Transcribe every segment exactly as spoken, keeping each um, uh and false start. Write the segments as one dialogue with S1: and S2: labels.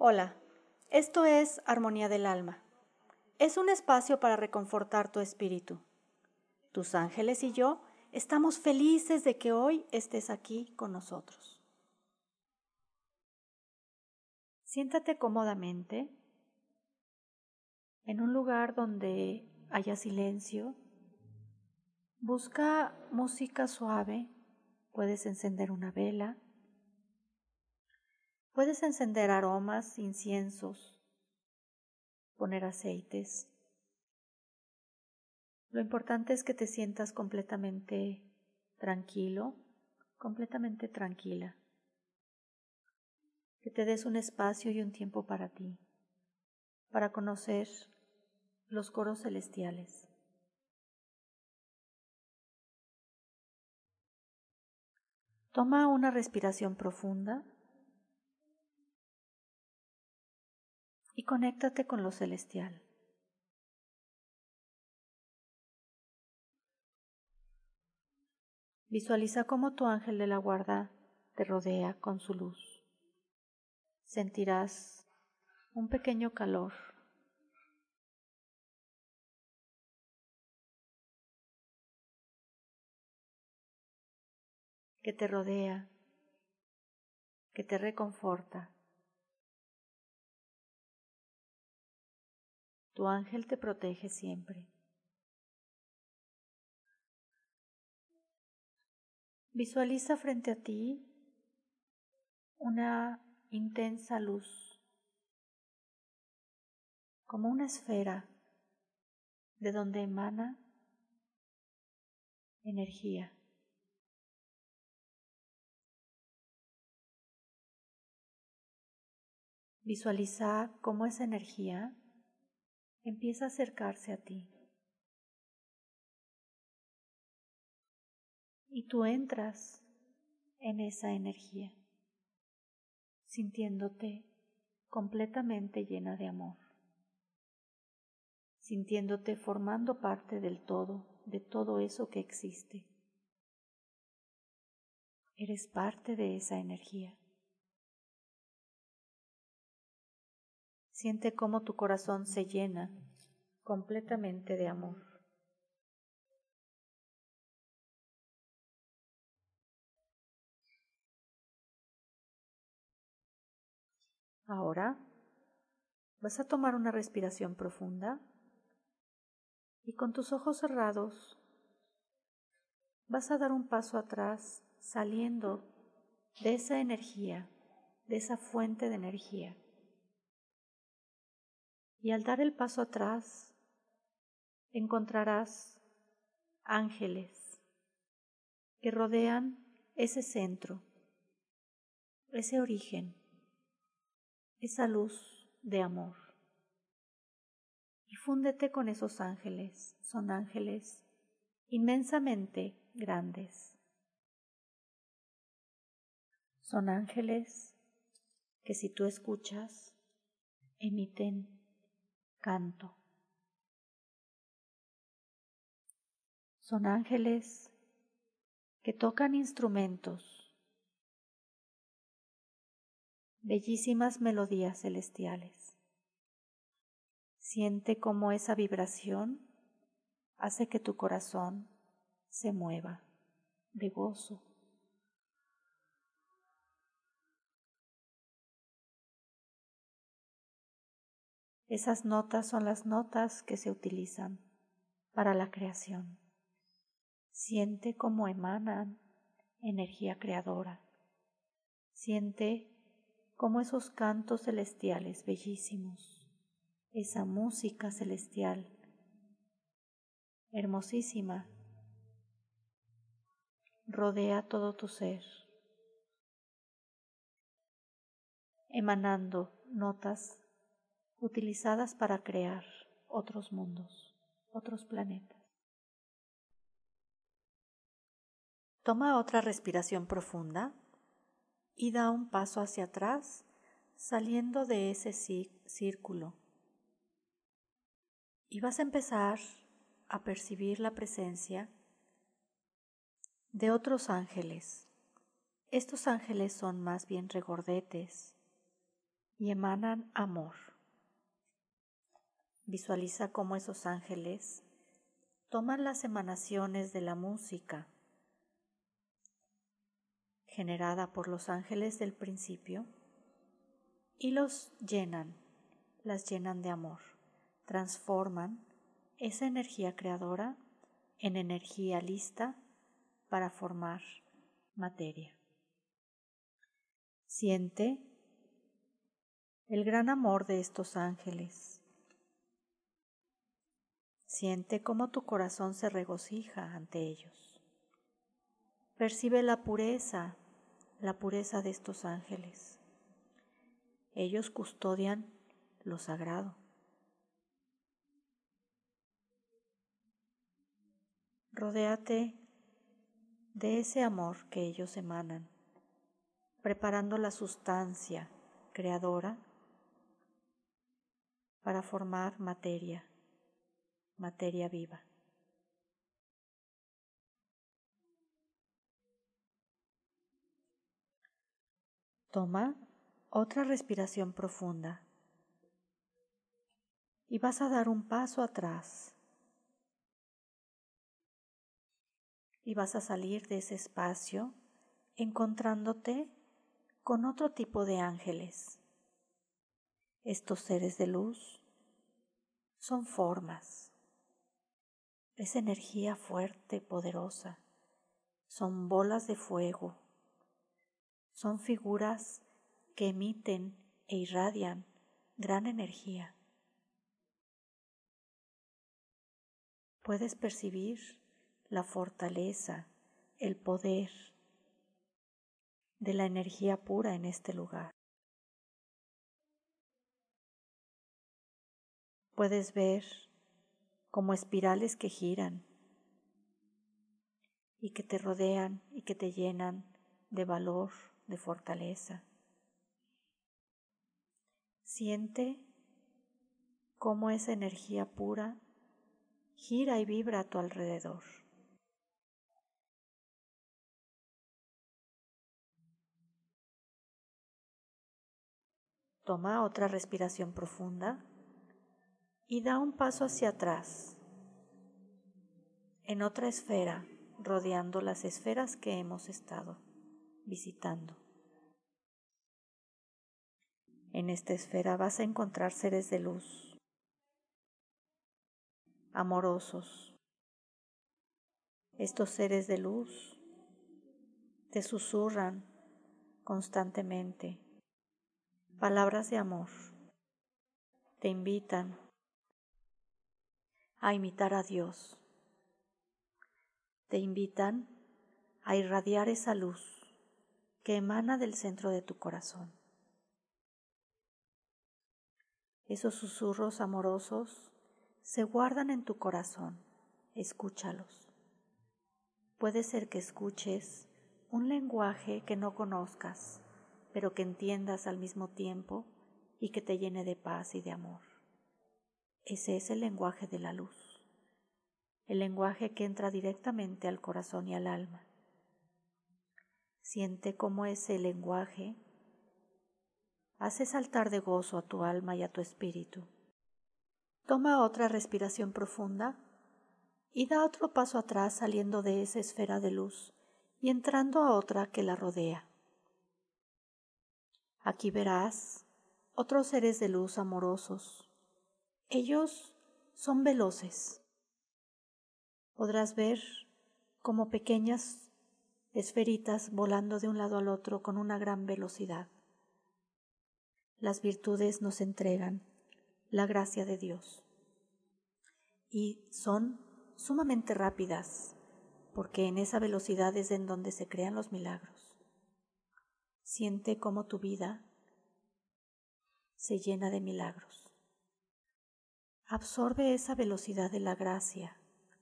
S1: Hola, esto es Armonía del Alma. Es un espacio para reconfortar tu espíritu. Tus ángeles y yo estamos felices de que hoy estés aquí con nosotros. Siéntate cómodamente en un lugar donde haya silencio. Busca música suave. Puedes encender una vela. Puedes encender aromas, inciensos, poner aceites. Lo importante es que te sientas completamente tranquilo, completamente tranquila. Que te des un espacio y un tiempo para ti, para conocer los coros celestiales. Toma una respiración profunda y conéctate con lo celestial. Visualiza cómo tu ángel de la guarda te rodea con su luz. Sentirás un pequeño calor. Que te rodea, que te reconforta. Tu ángel te protege siempre. Visualiza frente a ti una intensa luz, como una esfera de donde emana energía. Visualiza cómo esa energía empieza a acercarse a ti. Y tú entras en esa energía, sintiéndote completamente llena de amor, sintiéndote formando parte del todo, de todo eso que existe. Eres parte de esa energía. Siente cómo tu corazón se llena completamente de amor. Ahora vas a tomar una respiración profunda y con tus ojos cerrados vas a dar un paso atrás saliendo de esa energía, de esa fuente de energía. Y al dar el paso atrás encontrarás ángeles que rodean ese centro, ese origen, esa luz de amor. Y fúndete con esos ángeles. Son ángeles inmensamente grandes. Son ángeles que si tú escuchas, emiten canto. Son ángeles que tocan instrumentos, bellísimas melodías celestiales. Siente cómo esa vibración hace que tu corazón se mueva de gozo. Esas notas son las notas que se utilizan para la creación. Siente cómo emanan energía creadora. Siente cómo esos cantos celestiales bellísimos, esa música celestial hermosísima, rodea todo tu ser, emanando notas utilizadas para crear otros mundos, otros planetas. Toma otra respiración profunda y da un paso hacia atrás, saliendo de ese círculo. Y vas a empezar a percibir la presencia de otros ángeles. Estos ángeles son más bien regordetes y emanan amor. Visualiza cómo esos ángeles toman las emanaciones de la música generada por los ángeles del principio y los llenan, las llenan de amor, transforman esa energía creadora en energía lista para formar materia. Siente el gran amor de estos ángeles. Siente cómo tu corazón se regocija ante ellos. Percibe la pureza, la pureza de estos ángeles. Ellos custodian lo sagrado. Rodéate de ese amor que ellos emanan, preparando la sustancia creadora para formar materia, materia viva. Toma otra respiración profunda y vas a dar un paso atrás y vas a salir de ese espacio encontrándote con otro tipo de ángeles. Estos seres de luz son formas, es energía fuerte, poderosa, son bolas de fuego, son figuras que emiten e irradian gran energía. Puedes percibir la fortaleza, el poder de la energía pura en este lugar. Puedes ver como espirales que giran y que te rodean y que te llenan de valor, de fortaleza. Siente cómo esa energía pura gira y vibra a tu alrededor. Toma otra respiración profunda y da un paso hacia atrás, en otra esfera, rodeando las esferas que hemos estado visitando. En esta esfera vas a encontrar seres de luz, amorosos. Estos seres de luz te susurran constantemente palabras de amor. Te invitan a imitar a Dios. Te invitan a irradiar esa luz que emana del centro de tu corazón. Esos susurros amorosos se guardan en tu corazón. Escúchalos. Puede ser que escuches un lenguaje que no conozcas, pero que entiendas al mismo tiempo y que te llene de paz y de amor. Ese es el lenguaje de la luz, el lenguaje que entra directamente al corazón y al alma. Siente cómo ese lenguaje hace saltar de gozo a tu alma y a tu espíritu. Toma otra respiración profunda y da otro paso atrás saliendo de esa esfera de luz y entrando a otra que la rodea. Aquí verás otros seres de luz amorosos. Ellos son veloces. Podrás ver como pequeñas esferitas volando de un lado al otro con una gran velocidad. Las virtudes nos entregan la gracia de Dios y son sumamente rápidas porque en esa velocidad es en donde se crean los milagros. Siente cómo tu vida se llena de milagros. Absorbe esa velocidad de la gracia.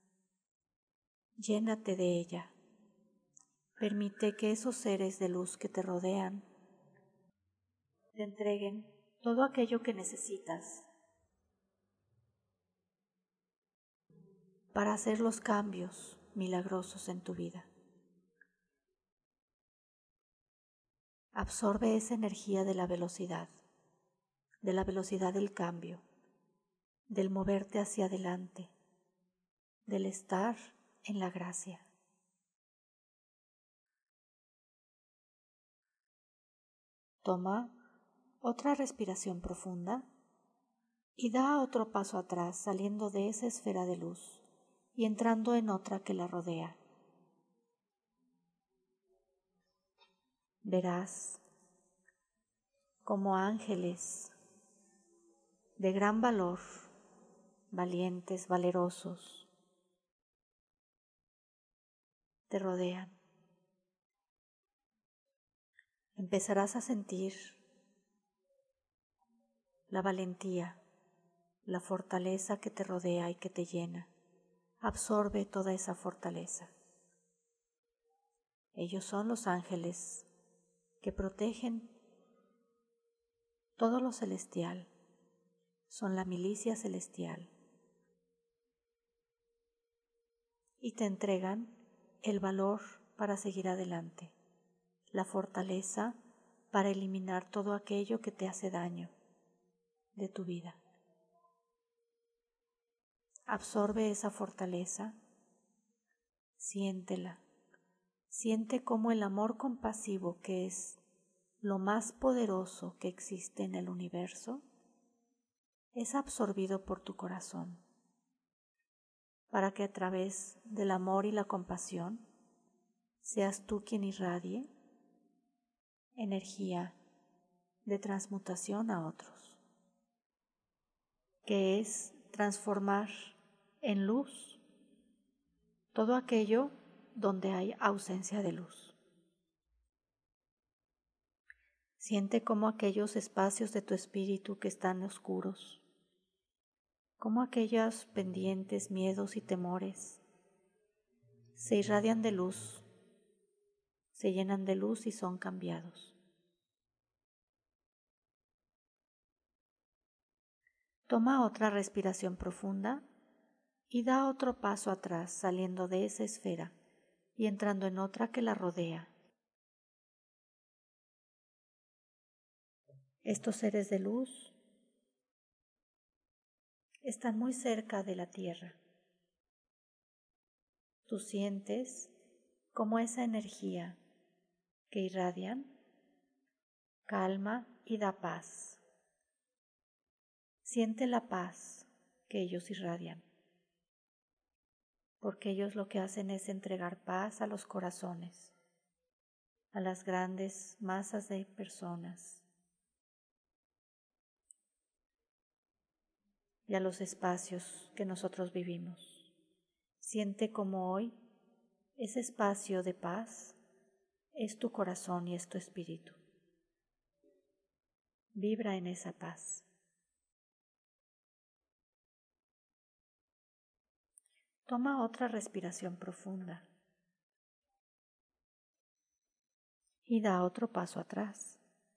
S1: Llénate de ella. Permite que esos seres de luz que te rodean te entreguen todo aquello que necesitas para hacer los cambios milagrosos en tu vida. Absorbe esa energía de la velocidad. de la velocidad del cambio, del moverte hacia adelante, del estar en la gracia. Toma otra respiración profunda y da otro paso atrás, saliendo de esa esfera de luz y entrando en otra que la rodea. Verás como ángeles de gran valor, valientes, valerosos, te rodean. Empezarás a sentir la valentía, la fortaleza que te rodea y que te llena. Absorbe toda esa fortaleza. Ellos son los ángeles que protegen todo lo celestial. Son la milicia celestial. Y te entregan el valor para seguir adelante, la fortaleza para eliminar todo aquello que te hace daño de tu vida. Absorbe esa fortaleza, siéntela, siente cómo el amor compasivo, que es lo más poderoso que existe en el universo, es absorbido por tu corazón, para que a través del amor y la compasión seas tú quien irradie energía de transmutación a otros, que es transformar en luz todo aquello donde hay ausencia de luz. Siente cómo aquellos espacios de tu espíritu que están oscuros, cómo aquellos pendientes, miedos y temores se irradian de luz, se llenan de luz y son cambiados. Toma otra respiración profunda y da otro paso atrás, saliendo de esa esfera y entrando en otra que la rodea. Estos seres de luz están muy cerca de la tierra. Tú sientes cómo esa energía que irradian calma y da paz. Siente la paz que ellos irradian, porque ellos lo que hacen es entregar paz a los corazones, a las grandes masas de personas y a los espacios que nosotros vivimos. Siente como hoy ese espacio de paz es tu corazón y es tu espíritu. Vibra en esa paz. Toma otra respiración profunda y da otro paso atrás.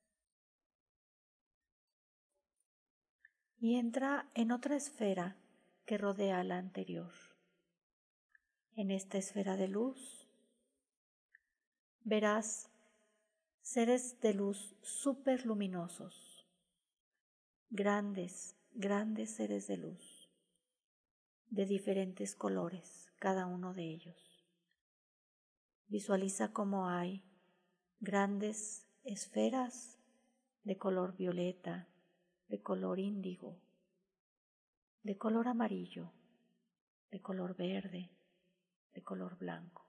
S1: Y entra en otra esfera que rodea a la anterior. En esta esfera de luz verás seres de luz súper luminosos, grandes, grandes seres de luz, de diferentes colores, cada uno de ellos. Visualiza cómo hay grandes esferas de color violeta, de color índigo, de color amarillo, de color verde, de color blanco,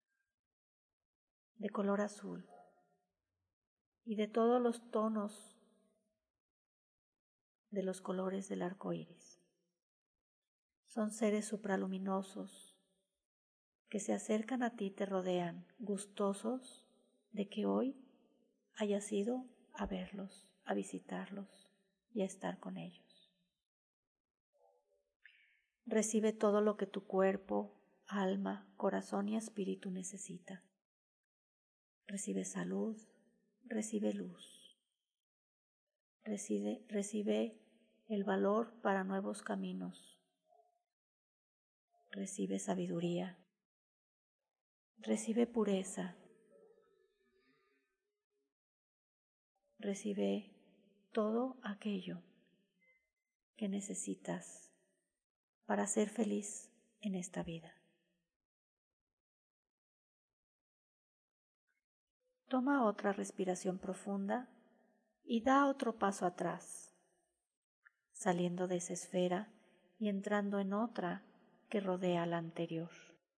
S1: de color azul y de todos los tonos de los colores del arco iris. Son seres supraluminosos que se acercan a ti y te rodean, gustosos de que hoy hayas ido a verlos, a visitarlos y a estar con ellos. Recibe todo lo que tu cuerpo, alma, corazón y espíritu necesita. Recibe salud, recibe luz, recibe, recibe el valor para nuevos caminos, recibe sabiduría, recibe pureza, recibe todo aquello que necesitas para ser feliz en esta vida. Toma otra respiración profunda y da otro paso atrás, saliendo de esa esfera y entrando en otra que rodea la anterior.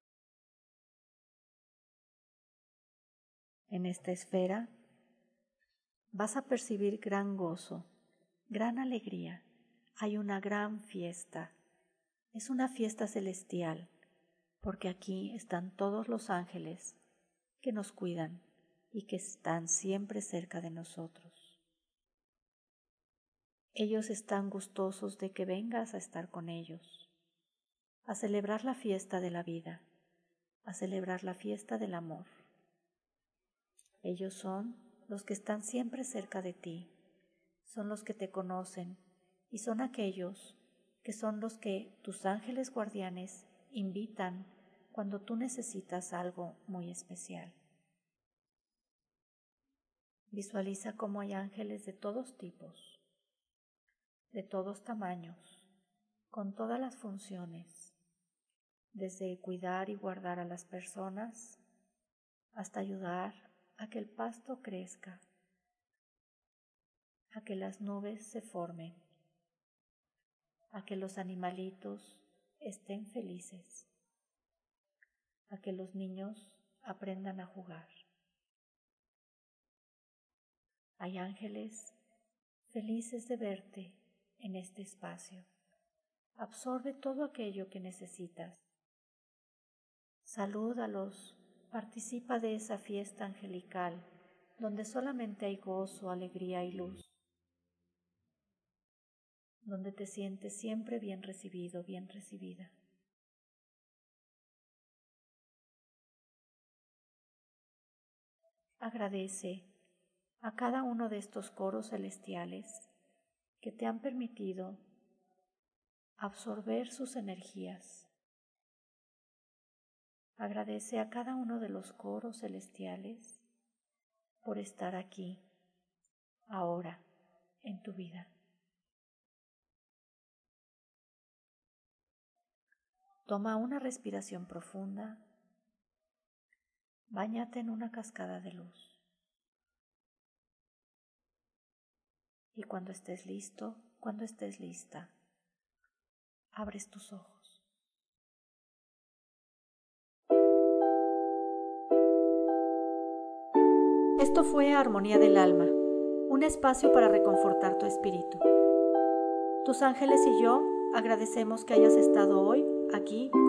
S1: En esta esfera vas a percibir gran gozo, gran alegría. Hay una gran fiesta. Es una fiesta celestial, porque aquí están todos los ángeles que nos cuidan y que están siempre cerca de nosotros. Ellos están gustosos de que vengas a estar con ellos, a celebrar la fiesta de la vida, a celebrar la fiesta del amor. Ellos son los que están siempre cerca de ti, son los que te conocen y son aquellos que son los que tus ángeles guardianes invitan cuando tú necesitas algo muy especial. Visualiza cómo hay ángeles de todos tipos, de todos tamaños, con todas las funciones, desde cuidar y guardar a las personas hasta ayudar a que el pasto crezca, a que las nubes se formen, a que los animalitos estén felices, a que los niños aprendan a jugar. Hay ángeles felices de verte en este espacio. Absorbe todo aquello que necesitas. Salúdalos, participa de esa fiesta angelical donde solamente hay gozo, alegría y luz, donde te sientes siempre bien recibido, bien recibida. Agradece a cada uno de estos coros celestiales que te han permitido absorber sus energías. Agradece a cada uno de los coros celestiales por estar aquí, ahora, en tu vida. Toma una respiración profunda, báñate en una cascada de luz. Y cuando estés listo, cuando estés lista, abres tus ojos. Esto fue Armonía del Alma, un espacio para reconfortar tu espíritu. Tus ángeles y yo agradecemos que hayas estado hoy aquí